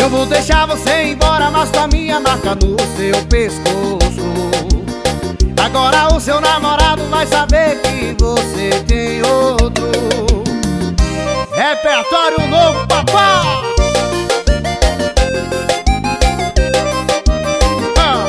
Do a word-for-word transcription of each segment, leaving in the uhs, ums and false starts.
Eu vou deixar você ir embora, mas com a minha marca no seu pescoço. Agora o seu namorado vai saber que você tem outro. Repertório novo, papá! Ah.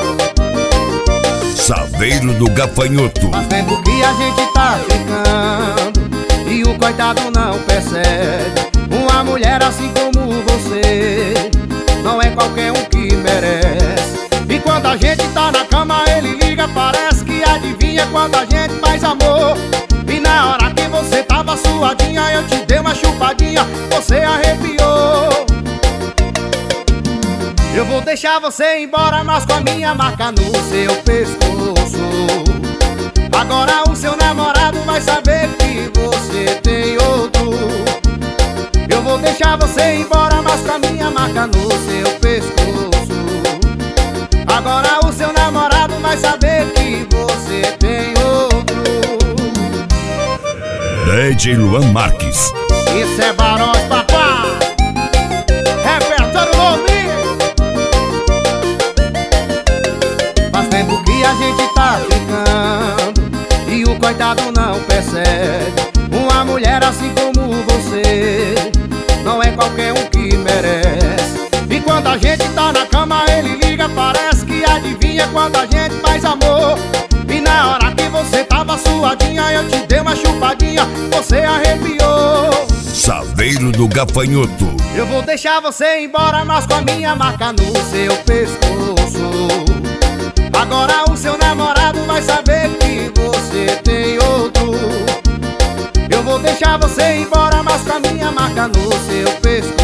Saveiro do Gafanhoto. Faz tempo que a gente tá ficando e o coitado não percebe. Uma mulher assim como você não é qualquer um que merece. E quando a gente tá na cama ele liga, parece que adivinha quando a gente faz amor. E na hora que você tava suadinha, eu te dei uma chupadinha, você arrepiou. Eu vou deixar você ir embora, mas com a minha marca no seu pescoço. Agora o seu namorado vai saber que você tem outro. Eu vou deixar você ir embora, mas com a minha marca no seu pescoço. Agora o seu namorado vai saber que você tem outro. D J Luan Marques. Isso é Barões, papá. Repertório novinho. Faz tempo que a gente tá ficando e o coitado não percebe. Uma mulher assim como você não é qualquer um que merece. E quando a gente tá na cama ele liga, parece que adivinha quando a gente faz amor. E na hora que você tava suadinha, eu te dei uma chupadinha, você arrepiou. Saveiro do Gafanhoto. Eu vou deixar você ir embora, mas com a minha marca no seu pescoço. Agora o seu namorado vai saber que você tem outro. Eu vou deixar você ir embora, mas com a minha marca no seu pescoço.